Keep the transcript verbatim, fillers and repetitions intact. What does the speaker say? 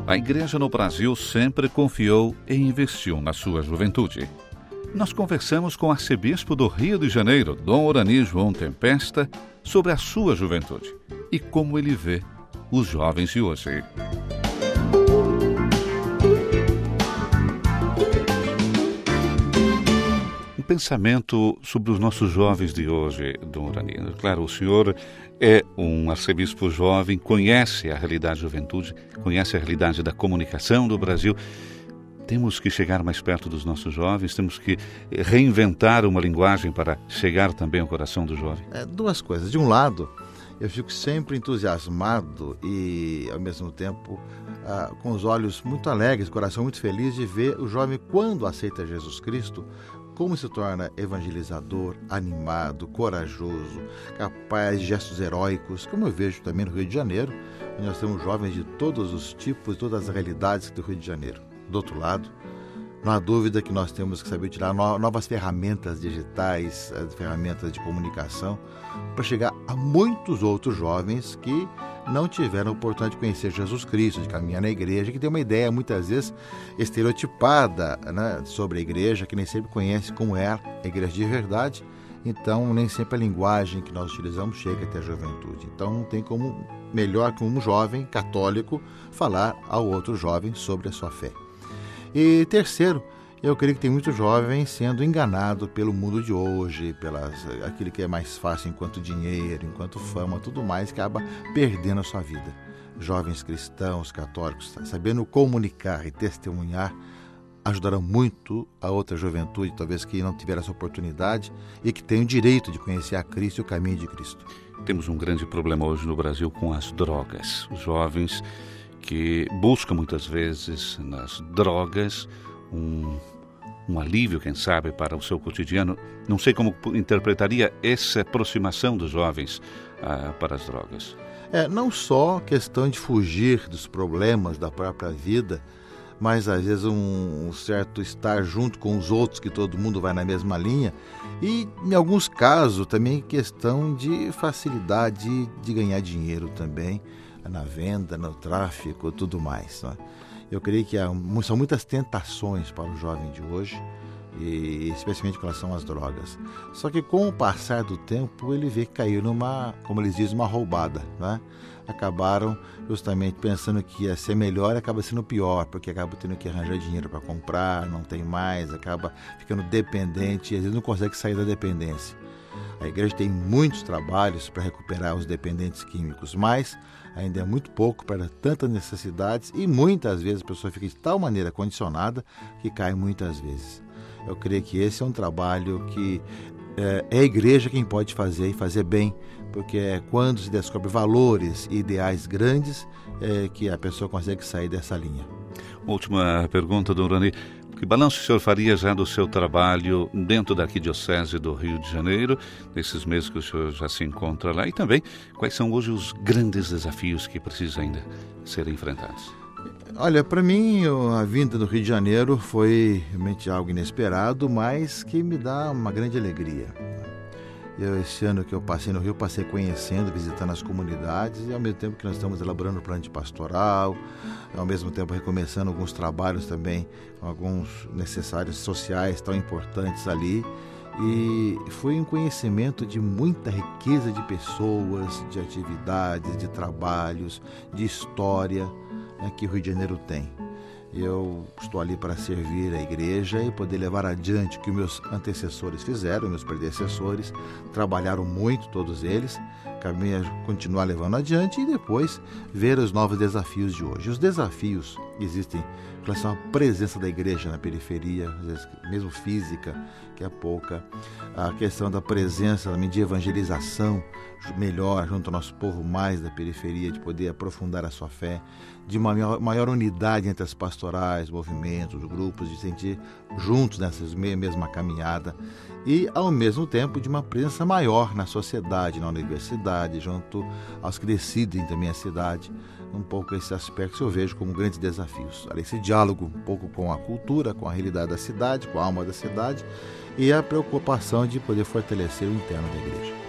A igreja no Brasil sempre confiou e investiu na sua juventude. Nós conversamos com o arcebispo do Rio de Janeiro, Dom Orani João Tempesta, sobre a sua juventude e como ele vê os jovens de hoje. Um pensamento sobre os nossos jovens de hoje, Dom Orani. Claro, o senhor é um arcebispo jovem, conhece a realidade da juventude, conhece a realidade da comunicação do Brasil. Temos que chegar mais perto dos nossos jovens, temos que reinventar uma linguagem para chegar também ao coração do jovem. É, duas coisas. De um lado, eu fico sempre entusiasmado e, ao mesmo tempo, ah, com os olhos muito alegres, coração muito feliz de ver o jovem, quando aceita Jesus Cristo, como se torna evangelizador, animado, corajoso, capaz de gestos heróicos, como eu vejo também no Rio de Janeiro, onde nós temos jovens de todos os tipos, todas as realidades do Rio de Janeiro. Do outro lado, não há dúvida que nós temos que saber tirar novas ferramentas digitais, ferramentas de comunicação, para chegar a muitos outros jovens que não tiveram a oportunidade de conhecer Jesus Cristo, de caminhar na igreja, que tem uma ideia muitas vezes estereotipada, né, sobre a igreja, que nem sempre conhece como é a igreja de verdade. Então, nem sempre a linguagem que nós utilizamos chega até a juventude. Então, não tem como melhor que um jovem católico falar ao outro jovem sobre a sua fé. E terceiro, eu creio que tem muito jovem sendo enganado pelo mundo de hoje, pelas aquilo que é mais fácil enquanto dinheiro, enquanto fama, tudo mais, que acaba perdendo a sua vida. Jovens cristãos, católicos, sabendo comunicar e testemunhar, ajudarão muito a outra juventude, talvez que não tiver essa oportunidade e que tem o direito de conhecer a Cristo e o caminho de Cristo. Temos um grande problema hoje no Brasil com as drogas. Os jovens que buscam muitas vezes nas drogas um, um alívio, quem sabe, para o seu cotidiano. Não sei como interpretaria essa aproximação dos jovens ah, para as drogas. É, não só questão de fugir dos problemas da própria vida, mas às vezes um, um certo estar junto com os outros, que todo mundo vai na mesma linha, e em alguns casos também questão de facilidade de ganhar dinheiro também, na venda, no tráfico, tudo mais, né? Eu creio que há, são muitas tentações para o jovem de hoje, e especialmente com relação às drogas. Só que com o passar do tempo ele vê que caiu numa, como eles dizem, uma roubada, né? Acabaram justamente pensando que ia ser melhor e acaba sendo pior, porque acaba tendo que arranjar dinheiro para comprar, não tem mais, acaba ficando dependente e às vezes não consegue sair da dependência. A igreja tem muitos trabalhos para recuperar os dependentes químicos, mas ainda é muito pouco para tantas necessidades e muitas vezes a pessoa fica de tal maneira condicionada que cai muitas vezes. Eu creio que esse é um trabalho que é, é a igreja quem pode fazer e fazer bem, porque é quando se descobre valores e ideais grandes é, que a pessoa consegue sair dessa linha. Última pergunta, Dom Orani. Que balanço o senhor faria já do seu trabalho dentro da Arquidiocese do Rio de Janeiro, nesses meses que o senhor já se encontra lá, e também quais são hoje os grandes desafios que precisam ainda ser enfrentados? Olha, para mim a vinda do Rio de Janeiro foi realmente algo inesperado, mas que me dá uma grande alegria. Eu, esse ano que eu passei no Rio, passei conhecendo, visitando as comunidades, e ao mesmo tempo que nós estamos elaborando o plano de pastoral, ao mesmo tempo recomeçando alguns trabalhos também, alguns necessários sociais tão importantes ali, e foi um conhecimento de muita riqueza de pessoas, de atividades, de trabalhos, de história, né, que o Rio de Janeiro tem. Eu estou ali para servir a igreja e poder levar adiante o que meus antecessores fizeram, meus predecessores, trabalharam muito todos eles, cabe continuar levando adiante e depois ver os novos desafios de hoje. Os desafios existem em relação à presença da igreja na periferia, às vezes mesmo física, que é pouca, a questão da presença também de evangelização melhor junto ao nosso povo mais da periferia, de poder aprofundar a sua fé, de uma maior, maior unidade entre as pastorais, movimentos, grupos, de sentir juntos nessa mesma caminhada e, ao mesmo tempo, de uma presença maior na sociedade, na universidade, junto aos que decidem também a cidade. Um pouco esse aspecto eu vejo como grandes desafios. Esse diálogo um pouco com a cultura, com a realidade da cidade, com a alma da cidade e a preocupação de poder fortalecer o interno da igreja.